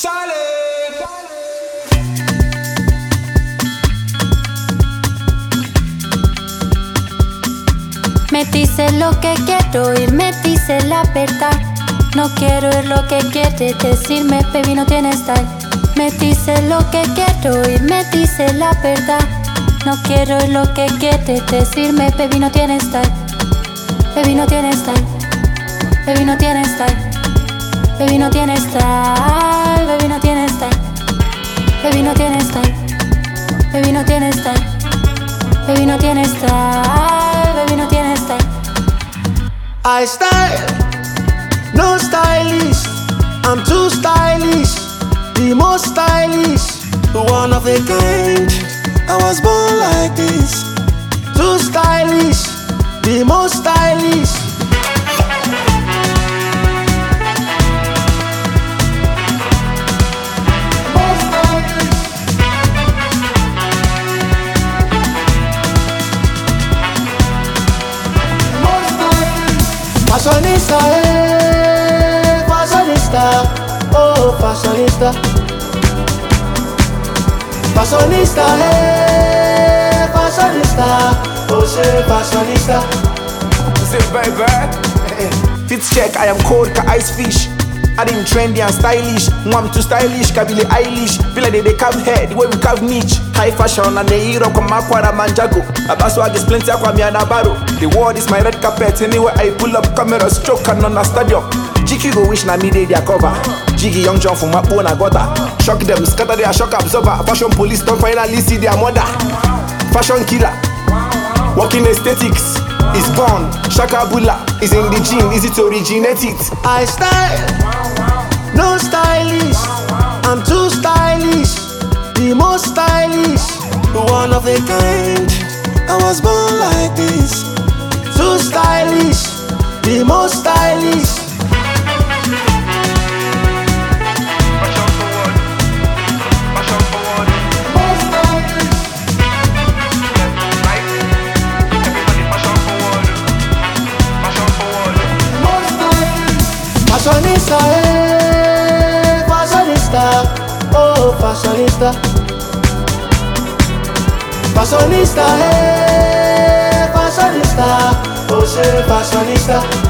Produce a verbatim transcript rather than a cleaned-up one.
Me dice lo que quiero oír, me dice la verdad. No quiero oír lo que quiere decirme, baby, no tiene style. Me dice lo que quiero oír, me dice la verdad. No quiero oír lo que quiere decirme, baby, no tiene style. Baby, no tiene style. Baby, no tiene style. Baby, no tiene style. Baby, no tiene style. Baby, no tiene style. Baby, no tiene style. Baby, no tiene style. Baby, no tiene style. I style, no stylish. I'm too stylish, the most stylish, one of a kind. I was born like this. Too stylish, the most stylish. Fashionista, eh, fashionista, oh fashionista. Fashionista, eh, fashionista, oh say fashionista. Say baby, fit check, I am cold ka ice fish. I didn't trendy and stylish. I'm too stylish, ka Billie Eilish. Feel like they, they carve head, the way we carve niche. High fashion and the hero come Aquara Manjago. Abaswag is plenty aqua mi anabaro. The world is my red carpet. Anywhere I pull up camera stroke and on a stadium. Jiggy go wish na me they their cover. Jiggy young John from Mapo na gutter. Shock them, scatter their shock absorber. Fashion police don't finally see their mother. Fashion killer, walking aesthetics is gone. Shakabula is in the gene, easy to originate it. I style, no stylish. I'm too stylish, the most stylish, one of a kind. I was born like this. Too stylish, the most stylish. Fashionista, eh, fashionista, oh fashionista. Fashionista, eh, fashionista, oh say fashionista.